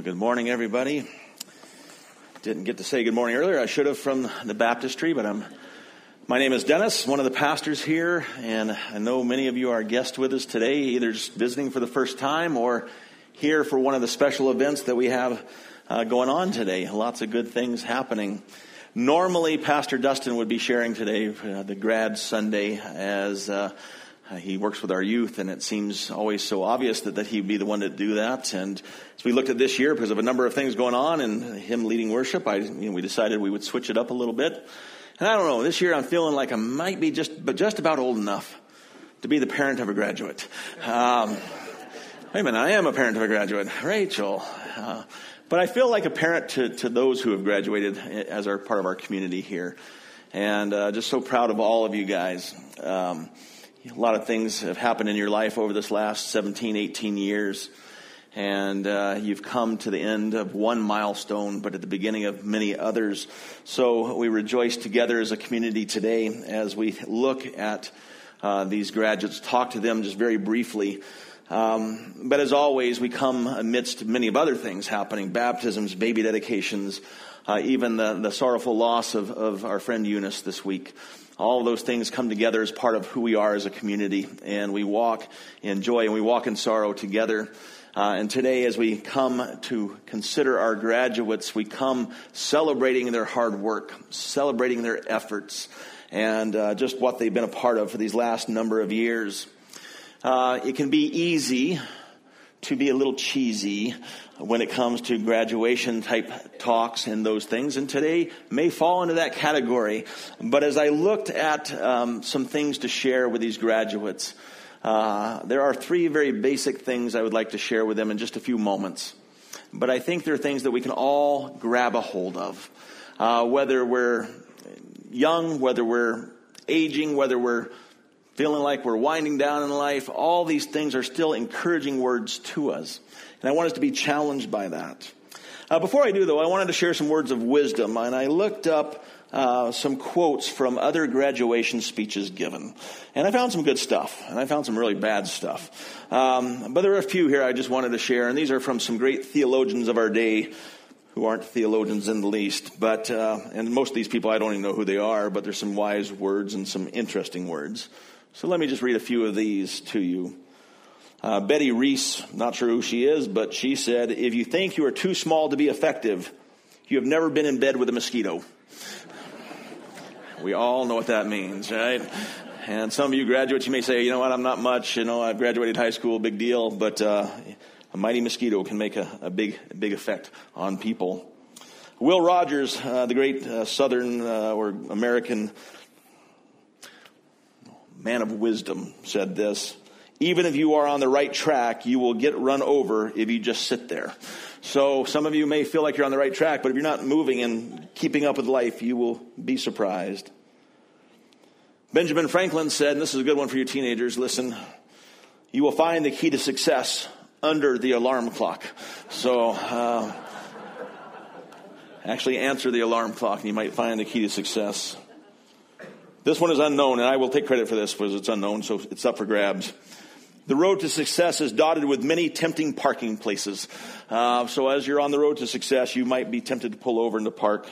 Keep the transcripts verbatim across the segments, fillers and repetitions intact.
Well, good morning, everybody. Didn't get to say good morning earlier. I should have from the baptistry, but I'm. My name is Dennis, one of the pastors here, and I know many of you are guests with us today, either just visiting for the first time or here for one of the special events that we have uh, going on today. Lots of good things happening. Normally, Pastor Dustin would be sharing today uh, the Grad Sunday as uh, he works with our youth, and it seems always so obvious that, that he'd be the one to do that. And as we looked at this year, because of a number of things going on and him leading worship, I, you know, we decided we would switch it up a little bit. And I don't know, this year I'm feeling like I might be just, but just about old enough to be the parent of a graduate. Um, wait a minute, I am a parent of a graduate, Rachel. Uh, but I feel like a parent to, to those who have graduated as our part of our community here. And uh, just so proud of all of you guys. Um, a lot of things have happened in your life over this last seventeen, eighteen years. And uh, you've come to the end of one milestone, but at the beginning of many others. So we rejoice together as a community today as we look at uh, these graduates, talk to them just very briefly. Um, but as always, we come amidst many of other things happening, baptisms, baby dedications, uh, even the, the sorrowful loss of, of our friend Eunice this week. All of those things come together as part of who we are as a community, and we walk in joy and we walk in sorrow together. Uh, and today, as we come to consider our graduates, we come celebrating their hard work, celebrating their efforts, and uh, just what they've been a part of for these last number of years. Uh, it can be easy to be a little cheesy when it comes to graduation type talks and those things, and today may fall into that category. But as I looked at um, some things to share with these graduates, Uh, there are three very basic things I would like to share with them in just a few moments. But I think they're things that we can all grab a hold of. Uh, whether we're young, whether we're aging, whether we're feeling like we're winding down in life, all these things are still encouraging words to us. And I want us to be challenged by that. Uh, before I do, though, I wanted to share some words of wisdom. And I looked up Uh, some quotes from other graduation speeches given. And I found some good stuff, and I found some really bad stuff. Um, but there are a few here I just wanted to share, and these are from some great theologians of our day who aren't theologians in the least. But uh, and most of these people, I don't even know who they are, but there's some wise words and some interesting words. So let me just read a few of these to you. Uh, Betty Reese, not sure who she is, but she said, "If you think you are too small to be effective, you have never been in bed with a mosquito." We all know what that means, right? And some of you graduates, you may say, you know what, I'm not much. You know, I've graduated high school, big deal. But uh, a mighty mosquito can make a, a big, a big effect on people. Will Rogers, uh, the great uh, Southern uh, or American man of wisdom, said this: "Even if you are on the right track, you will get run over if you just sit there." So some of you may feel like you're on the right track, but if you're not moving and keeping up with life, you will be surprised. Benjamin Franklin said, and this is a good one for you teenagers, listen, "You will find the key to success under the alarm clock." So uh, actually answer the alarm clock and you might find the key to success. This one is unknown, and I will take credit for this because it's unknown, so it's up for grabs. "The road to success is dotted with many tempting parking places." Uh, so as you're on the road to success, you might be tempted to pull over and to park.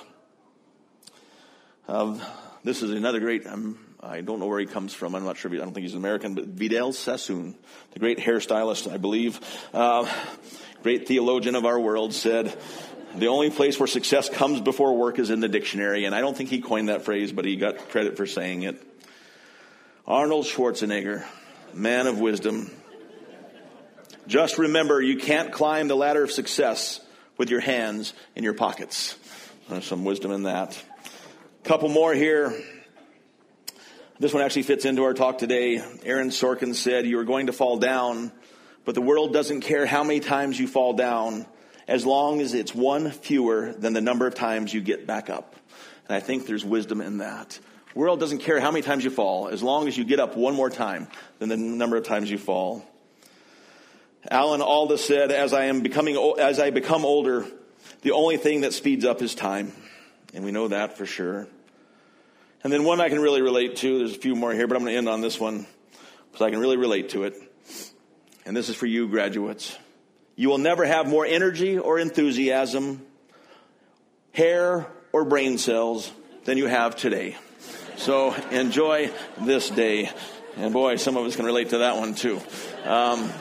Uh, this is another great, um, I don't know where he comes from. I'm not sure. I don't think he's American, but Vidal Sassoon, the great hairstylist, I believe, uh, great theologian of our world, said, "The only place where success comes before work is in the dictionary." And I don't think he coined that phrase, but he got credit for saying it. Arnold Schwarzenegger, man of wisdom. "Just remember, you can't climb the ladder of success with your hands in your pockets." There's some wisdom in that. Couple more here. This one actually fits into our talk today. Aaron Sorkin said, "You are going to fall down, but the world doesn't care how many times you fall down, as long as it's one fewer than the number of times you get back up." And I think there's wisdom in that. The world doesn't care how many times you fall, as long as you get up one more time than the number of times you fall. Alan Alda said, as I am becoming, as I become older, the only thing that speeds up is time. And we know that for sure. And then one I can really relate to, there's a few more here, but I'm going to end on this one because I can really relate to it. And this is for you graduates. You will never have more energy or enthusiasm, hair or brain cells than you have today. So enjoy this day. And boy, some of us can relate to that one too. Um,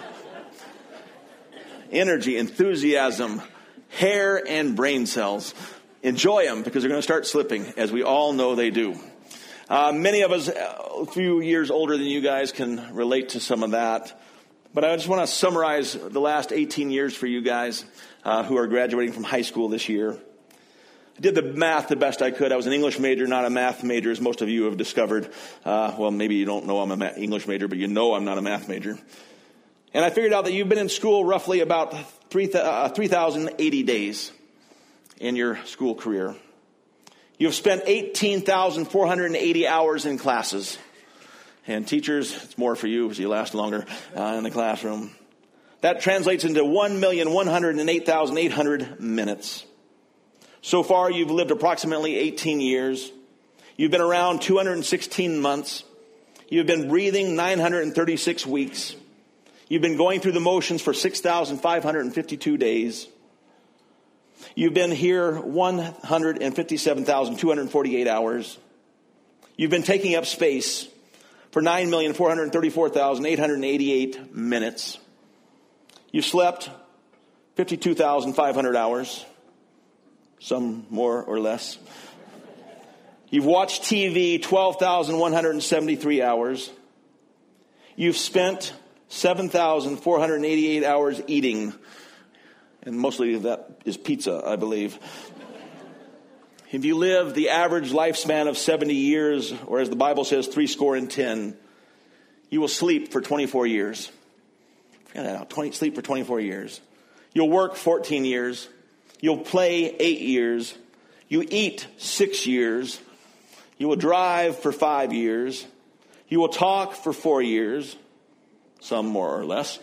energy, enthusiasm, hair and brain cells. Enjoy them because they're going to start slipping, as we all know they do. Uh, many of us, a few years older than you guys, can relate to some of that. But I just want to summarize the last eighteen years for you guys uh, who are graduating from high school this year. I did the math the best I could. I was an English major, not a math major, as most of you have discovered. Uh, well, maybe you don't know I'm an English major, but you know I'm not a math major. And I figured out that you've been in school roughly about three thousand eighty days in your school career. You've spent eighteen thousand four hundred eighty hours in classes. And teachers, it's more for you because you last longer uh, in the classroom. That translates into one million one hundred eight thousand eight hundred minutes. So far, you've lived approximately eighteen years. You've been around two hundred sixteen months. You've been breathing nine hundred thirty-six weeks. You've been going through the motions for six thousand five hundred fifty-two days. You've been here one hundred fifty-seven thousand two hundred forty-eight hours. You've been taking up space for nine million four hundred thirty-four thousand eight hundred eighty-eight minutes. You've slept fifty-two thousand five hundred hours, some more or less. You've watched T V twelve thousand one hundred seventy-three hours. You've spent seven thousand four hundred eighty-eight hours eating, and mostly that is pizza, I believe. If you live the average lifespan of seventy years, or as the Bible says, three score and ten, you will sleep for twenty-four years. Forget that out. twenty, sleep for twenty-four years. You'll work fourteen years. You'll play eight years. You eat six years. You will drive for five years. You will talk for four years. Some more or less.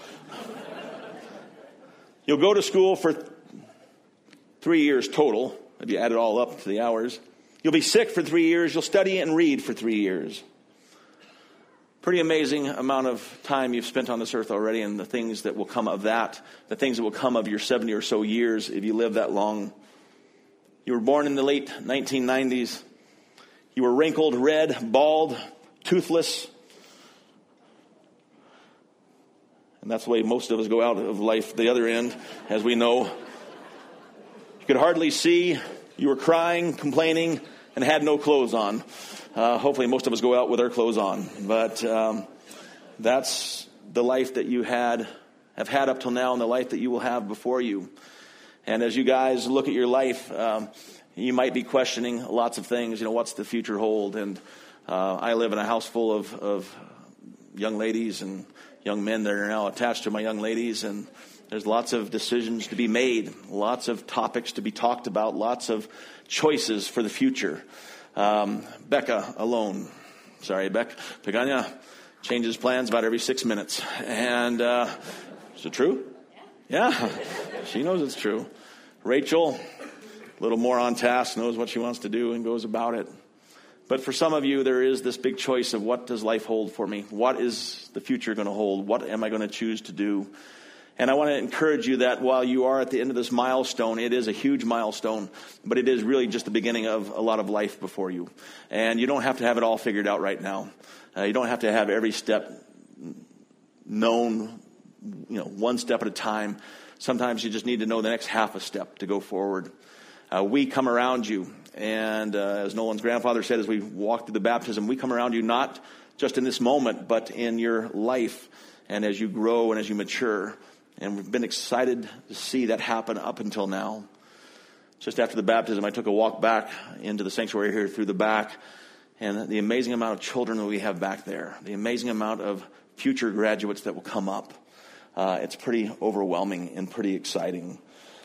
You'll go to school for th- three years total. If you add it all up to the hours. You'll be sick for three years. You'll study and read for three years. Pretty amazing amount of time you've spent on this earth already, and the things that will come of that, the things that will come of your seventy or so years if you live that long. You were born in the late nineteen nineties. You were wrinkled, red, bald, toothless. And that's the way most of us go out of life, the other end, as we know. You could hardly see. You were crying, complaining, and had no clothes on. Uh, hopefully most of us go out with our clothes on. But um, that's the life that you had, have had up till now, and the life that you will have before you. And as you guys look at your life, um, you might be questioning lots of things. You know, what's the future hold? And uh, I live in a house full of, of young ladies and young men that are now attached to my young ladies, and there's lots of decisions to be made, lots of topics to be talked about, lots of choices for the future. Um, Becca alone, sorry, Beck, Pagania changes plans about every six minutes. And uh, is it true? Yeah, she knows it's true. Rachel, a little more on task, knows what she wants to do and goes about it. But for some of you, there is this big choice of what does life hold for me? What is the future going to hold? What am I going to choose to do? And I want to encourage you that while you are at the end of this milestone, it is a huge milestone, but it is really just the beginning of a lot of life before you. And you don't have to have it all figured out right now. Uh, you don't have to have every step known, you know, one step at a time. Sometimes you just need to know the next half a step to go forward. Uh, we come around you. And uh, as Nolan's grandfather said, as we walk through the baptism, we come around you not just in this moment, but in your life and as you grow and as you mature. And we've been excited to see that happen up until now. Just after the baptism, I took a walk back into the sanctuary here through the back. And the amazing amount of children that we have back there, the amazing amount of future graduates that will come up. Uh, it's pretty overwhelming and pretty exciting.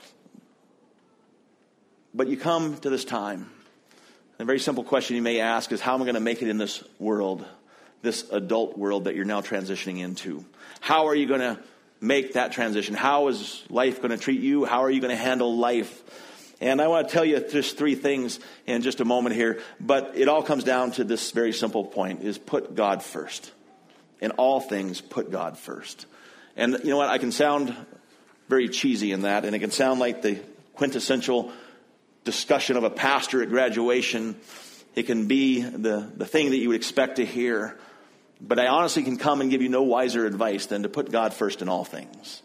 But you come to this time. A very simple question you may ask is, how am I going to make it in this world, this adult world that you're now transitioning into? How are you going to make that transition? How is life going to treat you? How are you going to handle life? And I want to tell you just three things in just a moment here. But it all comes down to this very simple point, is put God first. In all things, put God first. And you know what? I can sound very cheesy in that, and it can sound like the quintessential discussion of a pastor at graduation. It can be the, the thing that you would expect to hear. But I honestly can come and give you no wiser advice than to put God first in all things.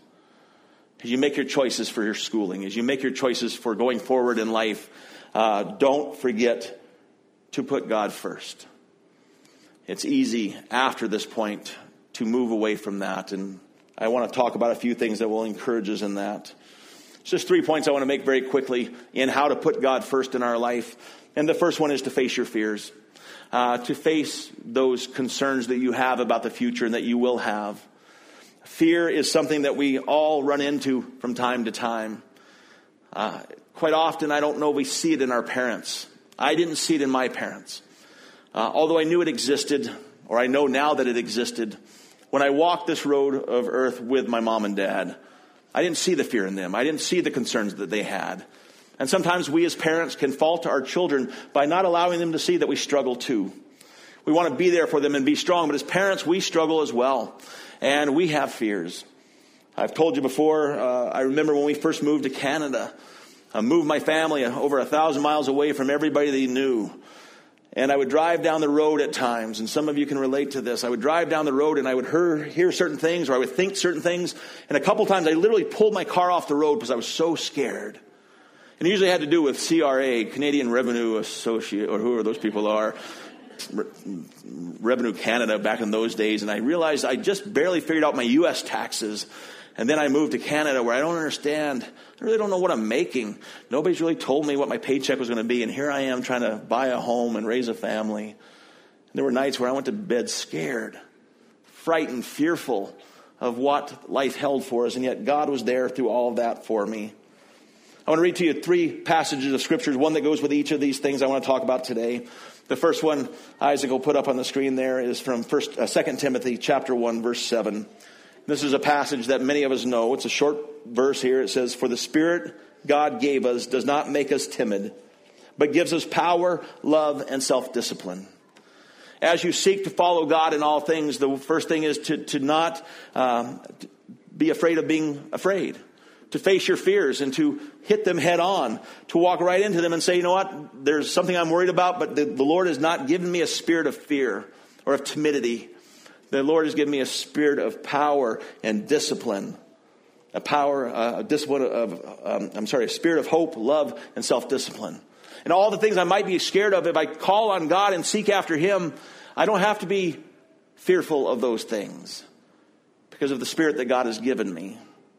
As you make your choices for your schooling, as you make your choices for going forward in life, uh, don't forget to put God first. It's easy after this point to move away from that. And I want to talk about a few things that will encourage us in that. It's just three points I want to make very quickly in how to put God first in our life. And the first one is to face your fears. Uh, to face those concerns that you have about the future and that you will have. Fear is something that we all run into from time to time. Uh, quite often, I don't know if we see it in our parents. I didn't see it in my parents. Uh, although I knew it existed, or I know now that it existed, when I walked this road of earth with my mom and dad, I didn't see the fear in them. I didn't see the concerns that they had. And sometimes we as parents can fault our children by not allowing them to see that we struggle too. We want to be there for them and be strong, but as parents, we struggle as well. And we have fears. I've told you before, uh, I remember when we first moved to Canada, I moved my family over a thousand miles away from everybody they knew. And I would drive down the road at times, and some of you can relate to this. I would drive down the road and I would hear, hear certain things, or I would think certain things. And a couple times I literally pulled my car off the road because I was so scared. And it usually had to do with C R A, Canadian Revenue Associate, or whoever those people are, Re- Revenue Canada back in those days. And I realized I just barely figured out my U S taxes. And then I moved to Canada where I don't understand. I really don't know what I'm making. Nobody's really told me what my paycheck was going to be. And here I am trying to buy a home and raise a family. And there were nights where I went to bed scared, frightened, fearful of what life held for us. And yet God was there through all of that for me. I want to read to you three passages of scriptures, one that goes with each of these things I want to talk about today. The first one, Isaac will put up on the screen there, is from First, uh, Second Timothy chapter one, verse seven. This is a passage that many of us know. It's a short verse here. It says, "For the Spirit God gave us does not make us timid, but gives us power, love, and self-discipline." As you seek to follow God in all things, the first thing is to, to not um, be afraid of being afraid. To face your fears and to hit them head on, to walk right into them and say, you know what, there's something I'm worried about, but the, the Lord has not given me a spirit of fear or of timidity. The Lord has given me a spirit of power and discipline, a power, uh, a discipline of, um, I'm sorry, a spirit of hope, love, and self-discipline. And all the things I might be scared of, if I call on God and seek after Him, I don't have to be fearful of those things because of the spirit that God has given me.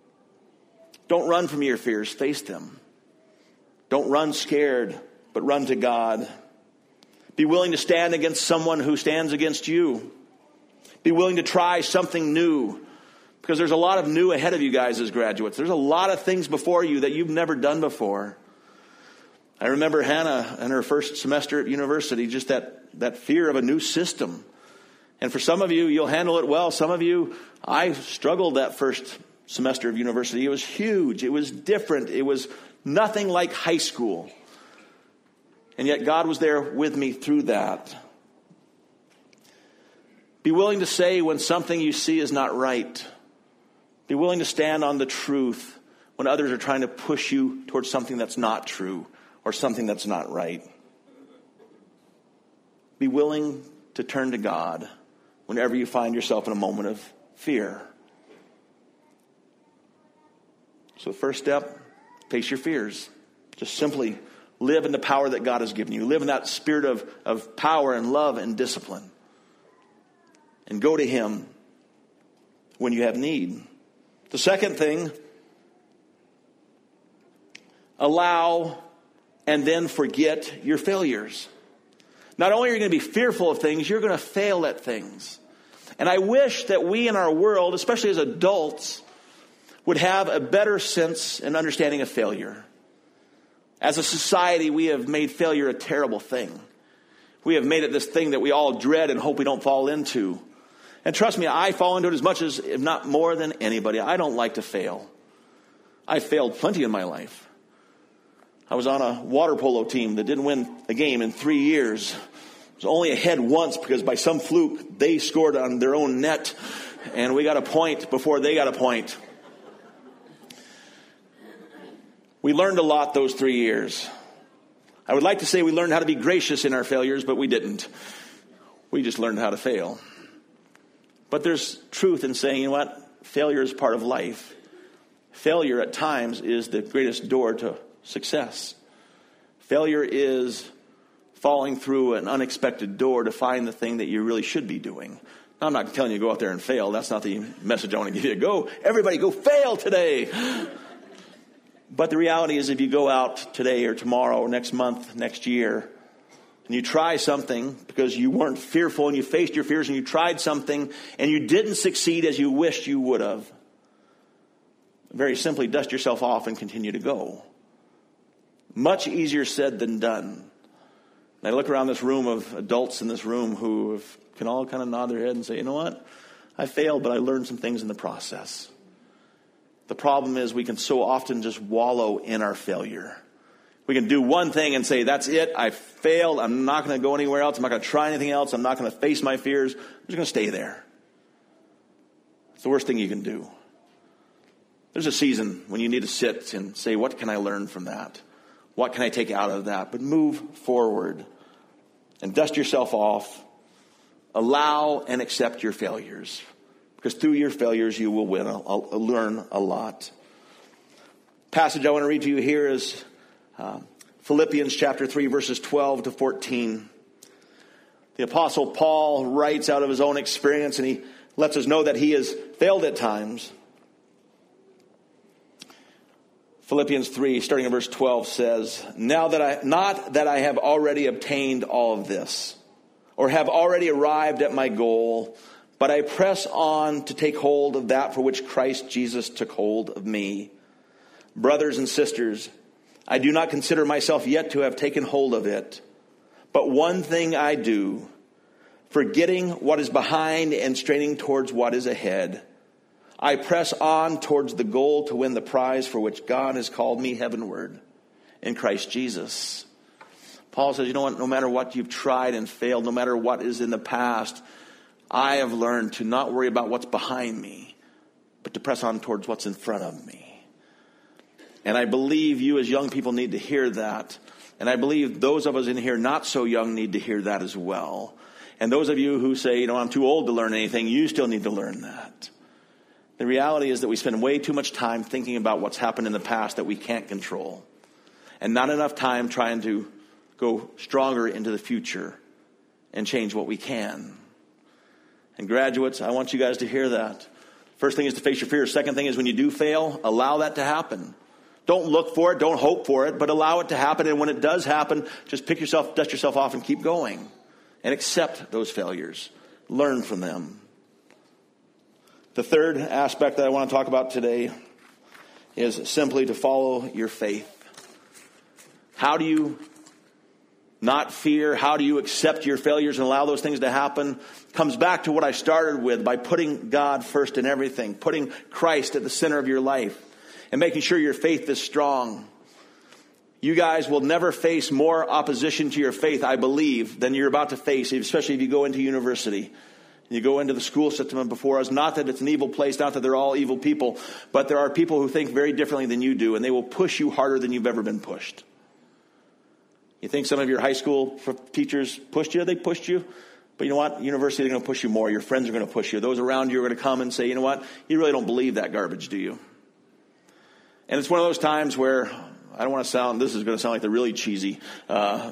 Don't run from your fears, face them. Don't run scared, but run to God. Be willing to stand against someone who stands against you. Be willing to try something new, because there's a lot of new ahead of you guys as graduates. There's a lot of things before you that you've never done before. I remember Hannah in her first semester at university, just that, that fear of a new system. And for some of you, you'll handle it well. Some of you, I struggled that first semester of university. It was huge. It was different. It was nothing like high school. And yet God was there with me through that. Be willing to say when something you see is not right. Be willing to stand on the truth when others are trying to push you towards something that's not true or something that's not right. Be willing to turn to God whenever you find yourself in a moment of fear. So the first step, face your fears. Just simply live in the power that God has given you. Live in that spirit of, of power and love and discipline. And go to Him when you have need. The second thing, allow and then forget your failures. Not only are you going to be fearful of things, you're going to fail at things. And I wish that we in our world, especially as adults, would have a better sense and understanding of failure. As a society, we have made failure a terrible thing. We have made it this thing that we all dread and hope we don't fall into. And trust me, I fall into it as much as, if not more than anybody. I don't like to fail. I've failed plenty in my life. I was on a water polo team that didn't win a game in three years. I was only ahead once because by some fluke, they scored on their own net. And we got a point before they got a point. We learned a lot those three years. I would like to say we learned how to be gracious in our failures, but we didn't. We just learned how to fail. But there's truth in saying, you know what? Failure is part of life. Failure at times is the greatest door to success. Failure is falling through an unexpected door to find the thing that you really should be doing. Now, I'm not telling you to go out there and fail. That's not the message I want to give you. Go, everybody go fail today. But the reality is if you go out today or tomorrow or next month, next year, and you try something because you weren't fearful and you faced your fears and you tried something and you didn't succeed as you wished you would have, very simply dust yourself off and continue to go. Much easier said than done. And I look around this room of adults in this room who have, can all kind of nod their head and say, you know what? I failed, but I learned some things in the process. The problem is we can so often just wallow in our failure. We can do one thing and say, that's it. I failed. I'm not going to go anywhere else. I'm not going to try anything else. I'm not going to face my fears. I'm just going to stay there. It's the worst thing you can do. There's a season when you need to sit and say, what can I learn from that? What can I take out of that? But move forward and dust yourself off. Allow and accept your failures. Because through your failures, you will win, I'll, I'll learn a lot. Passage I want to read to you here is uh, Philippians chapter three, verses twelve to fourteen. The Apostle Paul writes out of his own experience, and he lets us know that he has failed at times. Philippians three, starting in verse twelve, says, Now that I, not that I have already obtained all of this, or have already arrived at my goal, but I press on to take hold of that for which Christ Jesus took hold of me. Brothers and sisters, I do not consider myself yet to have taken hold of it. But one thing I do, forgetting what is behind and straining towards what is ahead, I press on towards the goal to win the prize for which God has called me heavenward in Christ Jesus. Paul says, you know what, no matter what you've tried and failed, no matter what is in the past, I have learned to not worry about what's behind me, but to press on towards what's in front of me. And I believe you as young people need to hear that. And I believe those of us in here not so young need to hear that as well. And those of you who say, you know, I'm too old to learn anything, you still need to learn that. The reality is that we spend way too much time thinking about what's happened in the past that we can't control. And not enough time trying to go stronger into the future and change what we can. And graduates, I want you guys to hear that. First thing is to face your fears. Second thing is when you do fail, allow that to happen. Don't look for it. Don't hope for it, but allow it to happen. And when it does happen, just pick yourself, dust yourself off and keep going. And accept those failures. Learn from them. The third aspect that I want to talk about today is simply to follow your faith. How do you not fear? How do you accept your failures and allow those things to happen? Comes back to what I started with by putting God first in everything. Putting Christ at the center of your life. And making sure your faith is strong. You guys will never face more opposition to your faith, I believe, than you're about to face, especially if you go into university. You go into the school system before us. Not that it's an evil place, not that they're all evil people, but there are people who think very differently than you do, and they will push you harder than you've ever been pushed. You think some of your high school teachers pushed you? They pushed you. But you know what? University, they're going to push you more. Your friends are going to push you. Those around you are going to come and say, you know what? You really don't believe that garbage, do you? And it's one of those times where, I don't want to sound, this is going to sound like the really cheesy uh,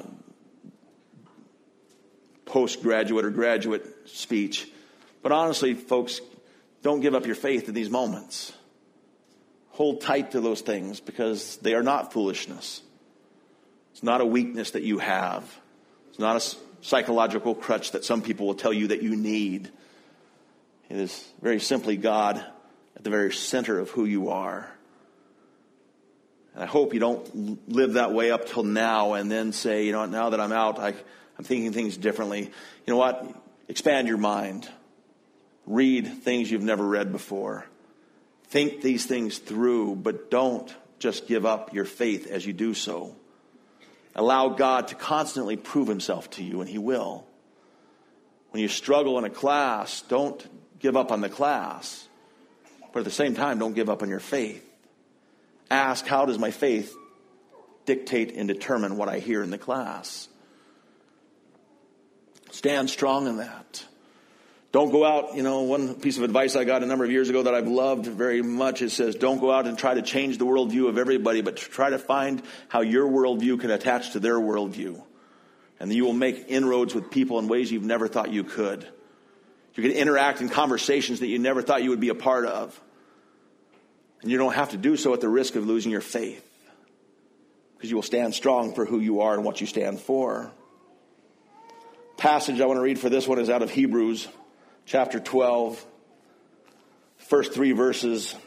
postgraduate or graduate speech. But honestly, folks, don't give up your faith in these moments. Hold tight to those things because they are not foolishness. It's not a weakness that you have. It's not a psychological crutch that some people will tell you that you need. It is very simply God at the very center of who you are. And I hope you don't live that way up till now and then say, you know, now that I'm out, I, I'm thinking things differently. You know what? Expand your mind. Read things you've never read before. Think these things through, but don't just give up your faith as you do so. Allow God to constantly prove himself to you, and he will. When you struggle in a class, don't give up on the class. But at the same time, don't give up on your faith. Ask, how does my faith dictate and determine what I hear in the class. Stand strong in that. Don't go out, you know, one piece of advice I got a number of years ago that I've loved very much, it says, don't go out and try to change the worldview of everybody, but try to find how your worldview can attach to their worldview. And you will make inroads with people in ways you've never thought you could. You can interact in conversations that you never thought you would be a part of. And you don't have to do so at the risk of losing your faith, because you will stand strong for who you are and what you stand for. Passage I want to read for this one is out of Hebrews chapter twelve, first three verses.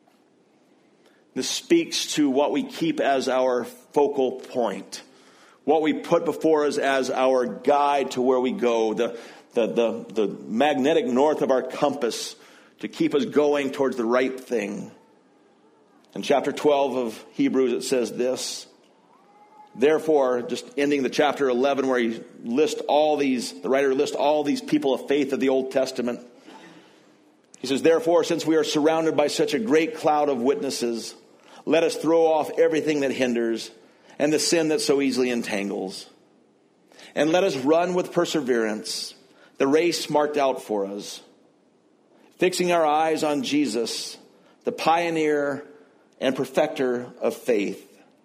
This speaks to what we keep as our focal point, what we put before us as our guide to where we go, the, the, the, the magnetic north of our compass to keep us going towards the right thing. In chapter twelve of Hebrews, it says this. Therefore, just ending the chapter eleven where he lists all these, the writer lists all these people of faith of the Old Testament. He says, therefore, since we are surrounded by such a great cloud of witnesses, let us throw off everything that hinders and the sin that so easily entangles. And let us run with perseverance the race marked out for us, fixing our eyes on Jesus, the pioneer and perfecter of faith.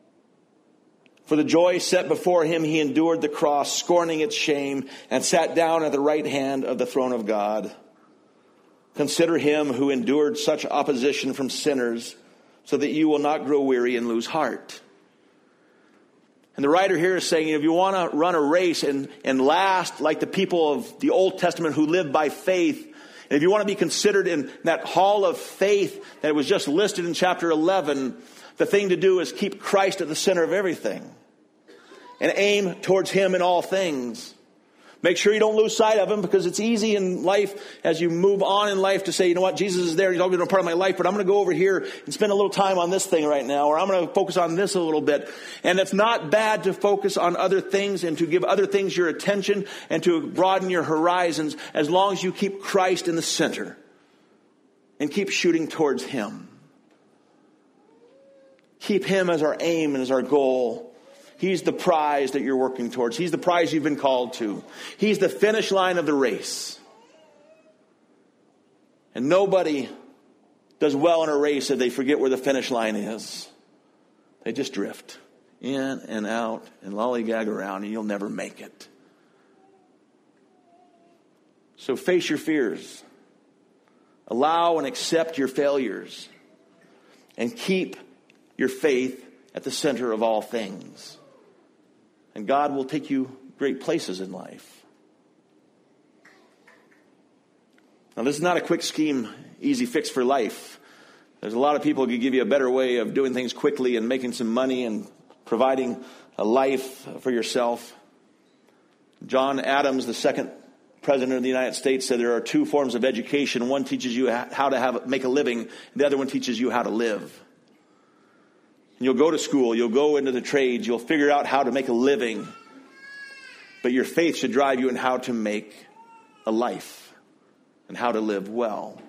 For the joy set before him, he endured the cross, scorning its shame, and sat down at the right hand of the throne of God. Consider him who endured such opposition from sinners, so that you will not grow weary and lose heart. And the writer here is saying, if you want to run a race and, and last like the people of the Old Testament who lived by faith, and if you want to be considered in that hall of faith that was just listed in chapter eleven, the thing to do is keep Christ at the center of everything and aim towards him in all things. Make sure you don't lose sight of him, because it's easy in life as you move on in life to say, you know what, Jesus is there. He's always been a part of my life, but I'm going to go over here and spend a little time on this thing right now, or I'm going to focus on this a little bit. And it's not bad to focus on other things and to give other things your attention and to broaden your horizons, as long as you keep Christ in the center and keep shooting towards him. Keep him as our aim and as our goal. He's the prize that you're working towards. He's the prize you've been called to. He's the finish line of the race. And nobody does well in a race if they forget where the finish line is. They just drift in and out and lollygag around, and you'll never make it. So face your fears. Allow and accept your failures. And keep your faith at the center of all things. And God will take you great places in life. Now, this is not a quick scheme, easy fix for life. There's a lot of people who could give you a better way of doing things quickly and making some money and providing a life for yourself. John Adams, the second president of the United States, said there are two forms of education. One teaches you how to have make a living. The other one teaches you how to live. You'll go to school, you'll go into the trades, you'll figure out how to make a living. But your faith should drive you in how to make a life and how to live well.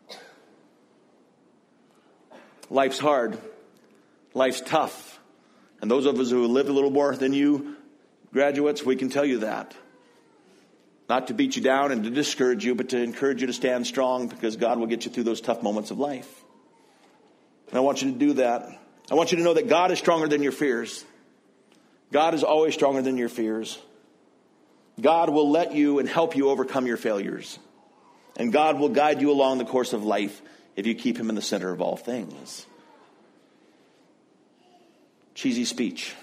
Life's hard. Life's tough. And those of us who lived a little more than you, graduates, we can tell you that. Not to beat you down and to discourage you, but to encourage you to stand strong, because God will get you through those tough moments of life. And I want you to do that. I want you to know that God is stronger than your fears. God is always stronger than your fears. God will let you and help you overcome your failures. And God will guide you along the course of life if you keep him in the center of all things. Cheesy speech.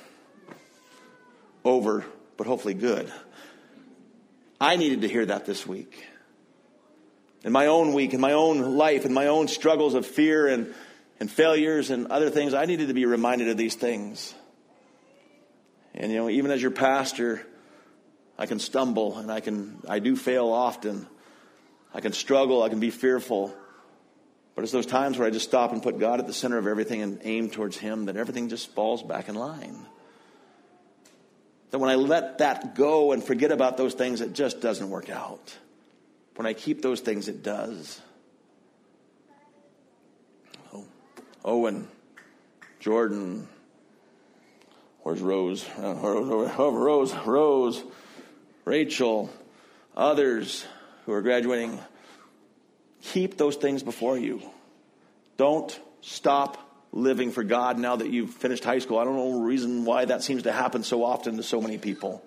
Over, but hopefully good. I needed to hear that this week. In my own week, in my own life, in my own struggles of fear and And failures and other things, I needed to be reminded of these things. And, you know, even as your pastor, I can stumble and I can, I do fail often. I can struggle, I can be fearful. But it's those times where I just stop and put God at the center of everything and aim towards him, that everything just falls back in line. That when I let that go and forget about those things, it just doesn't work out. When I keep those things, it does. Owen, Jordan, Where's Rose? Uh, Rose, Rose, Rachel, others who are graduating. Keep those things before you. Don't stop living for God now that you've finished high school. I don't know the reason why that seems to happen so often to so many people.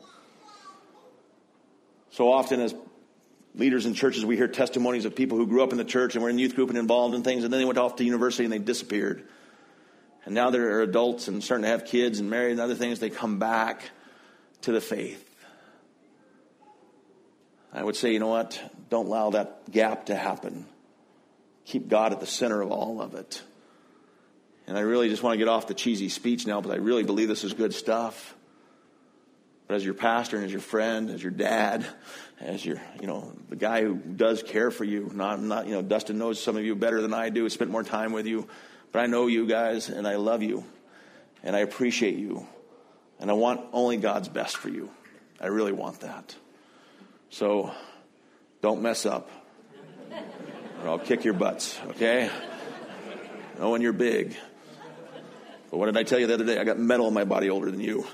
So often as leaders in churches, we hear testimonies of people who grew up in the church and were in youth group and involved in things, and then they went off to university and they disappeared. And now they're adults and starting to have kids and married and other things. They come back to the faith. I would say, you know what? Don't allow that gap to happen. Keep God at the center of all of it. And I really just want to get off the cheesy speech now, but I really believe this is good stuff. But as your pastor and as your friend, as your dad, as your, you know, the guy who does care for you, not, not, you know, Dustin knows some of you better than I do, spent more time with you, but I know you guys and I love you and I appreciate you and I want only God's best for you. I really want that. So don't mess up or I'll kick your butts, okay? I know when you're big. But what did I tell you the other day? I got metal in my body older than you.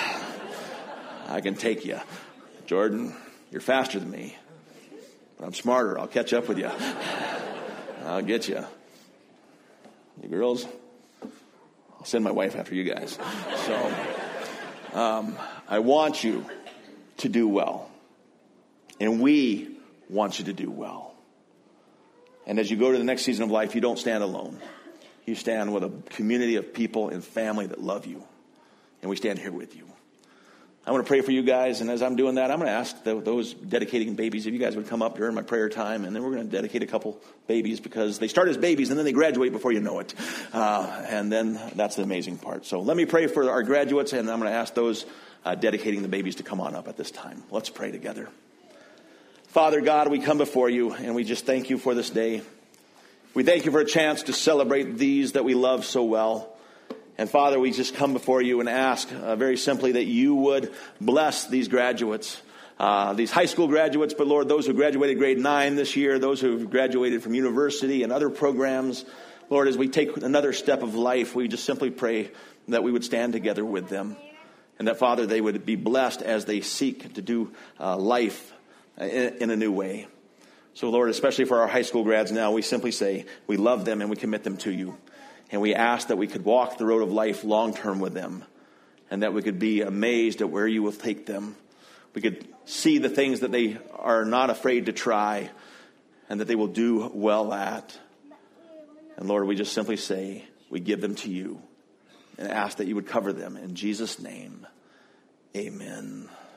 I can take you. Jordan, you're faster than me. But I'm smarter. I'll catch up with you. I'll get you. You girls, I'll send my wife after you guys. So um, I want you to do well. And we want you to do well. And as you go to the next season of life, you don't stand alone. You stand with a community of people and family that love you. And we stand here with you. I want to pray for you guys. And as I'm doing that, I'm going to ask the, those dedicating babies if you guys would come up during my prayer time. And then we're going to dedicate a couple babies because they start as babies and then they graduate before you know it. Uh, and then that's the amazing part. So let me pray for our graduates. And I'm going to ask those uh, dedicating the babies to come on up at this time. Let's pray together. Father God, we come before you and we just thank you for this day. We thank you for a chance to celebrate these that we love so well. And Father, we just come before you and ask uh, very simply that you would bless these graduates, uh, these high school graduates, but Lord, those who graduated grade nine this year, those who have graduated from university and other programs. Lord, as we take another step of life, we just simply pray that we would stand together with them. And that, Father, they would be blessed as they seek to do uh, life in, in a new way. So, Lord, especially for our high school grads now, we simply say we love them and we commit them to you. And we ask that we could walk the road of life long-term with them. And that we could be amazed at where you will take them. We could see the things that they are not afraid to try. And that they will do well at. And Lord, we just simply say we give them to you. And ask that you would cover them. In Jesus' name, amen.